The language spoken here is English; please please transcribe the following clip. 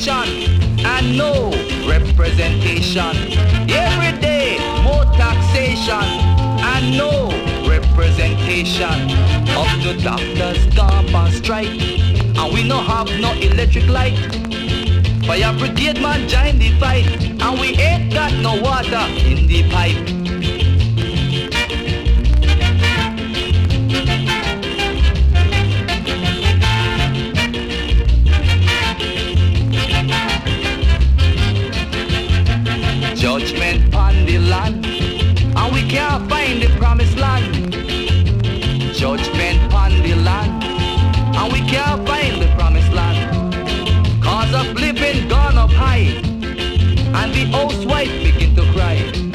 taxation and no representation. Every day more taxation and no representation. Up to doctors gone on strike and we no have no electric light. Fire brigade man join the fight and we ain't got no water in the pipe. Judgment on the land and we can't find the promised land. Judgment on the land and we can't find the promised land. Cause of living gone up high and the housewife begin to cry.